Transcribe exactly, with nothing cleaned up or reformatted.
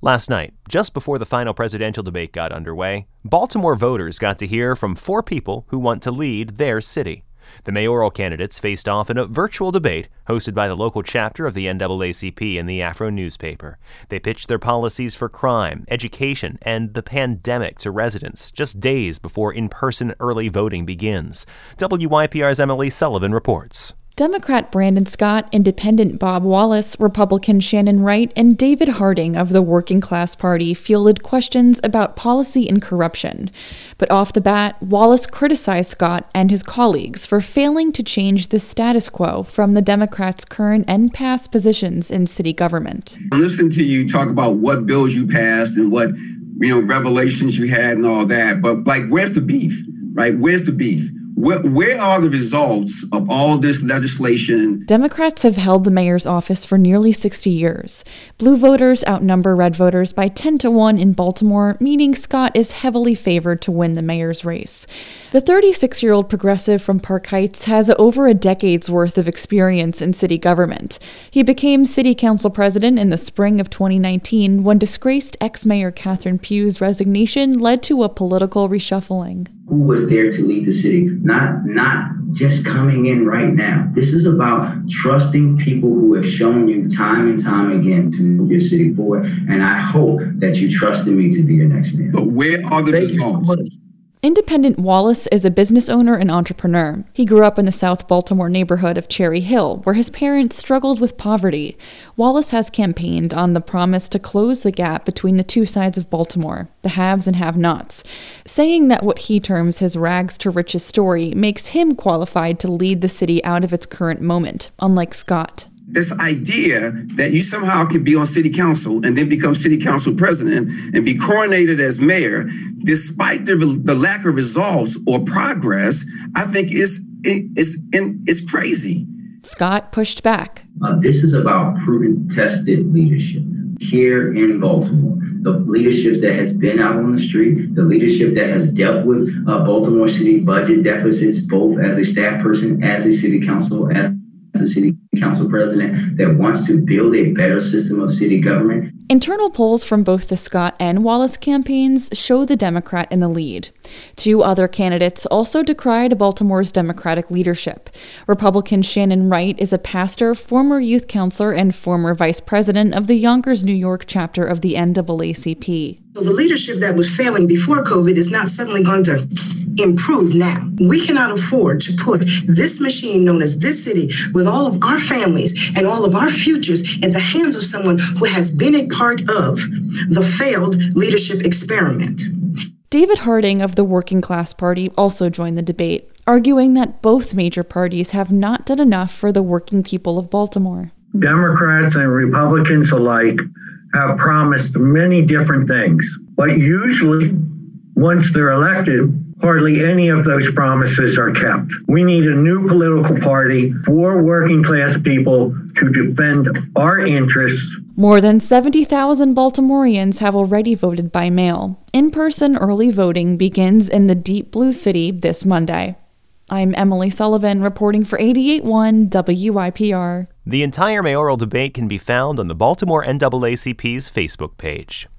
Last night, just before the final presidential debate got underway, Baltimore voters got to hear from four people who want to lead their city. The mayoral candidates faced off in a virtual debate hosted by the local chapter of the N double A C P and the Afro newspaper. They pitched their policies for crime, education, and the pandemic to residents just days before in-person early voting begins. W Y P R's Emily Sullivan reports. Democrat Brandon Scott, Independent Bob Wallace, Republican Shannon Wright, and David Harding of the Working Class Party fielded questions about policy and corruption. But off the bat, Wallace criticized Scott and his colleagues for failing to change the status quo from the Democrats' current and past positions in city government. I listened to you talk about what bills you passed and what, you know, revelations you had and all that, but like, where's the beef, right? Where's the beef? Where, where are the results of all this legislation? Democrats have held the mayor's office for nearly sixty years. Blue voters outnumber red voters by ten to one in Baltimore, meaning Scott is heavily favored to win the mayor's race. The thirty-six-year-old progressive from Park Heights has over a decade's worth of experience in city government. He became city council president in the spring of twenty nineteen when disgraced ex-mayor Catherine Pugh's resignation led to a political reshuffling. Who was there to lead the city? Not, not just coming in right now. This is about trusting people who have shown you time and time again to move your city forward. And I hope that you trusted me to be your next mayor. But where are the results? Independent Wallace is a business owner and entrepreneur. He grew up in the South Baltimore neighborhood of Cherry Hill, where his parents struggled with poverty. Wallace has campaigned on the promise to close the gap between the two sides of Baltimore, the haves and have-nots, saying that what he terms his rags to riches story makes him qualified to lead the city out of its current moment, unlike Scott. This idea that you somehow can be on city council and then become city council president and be coronated as mayor, despite the, the lack of results or progress, I think is is is crazy. Scott pushed back. Uh, this is about proven, tested leadership here in Baltimore. The leadership that has been out on the street, the leadership that has dealt with uh, Baltimore City budget deficits, both as a staff person, as a city council, as the city council president, that wants to build a better system of city government. Internal polls from both the Scott and Wallace campaigns show the Democrat in the lead. Two other candidates also decried Baltimore's Democratic leadership. Republican Shannon Wright is a pastor, former youth counselor, and former vice president of the Yonkers, New York chapter of the N double A C P. So the leadership that was failing before COVID is not suddenly going to improve now. We cannot afford to put this machine known as this city with all of our families and all of our futures in the hands of someone who has been a part of the failed leadership experiment. David Harding of the Working Class Party also joined the debate, arguing that both major parties have not done enough for the working people of Baltimore. Democrats and Republicans alike have promised many different things, but usually, once they're elected, hardly any of those promises are kept. We need a new political party for working class people to defend our interests. More than seventy thousand Baltimoreans have already voted by mail. In-person early voting begins in the Deep Blue City this Monday. I'm Emily Sullivan reporting for eighty-eight point one W Y P R. The entire mayoral debate can be found on the Baltimore N double A C P's Facebook page.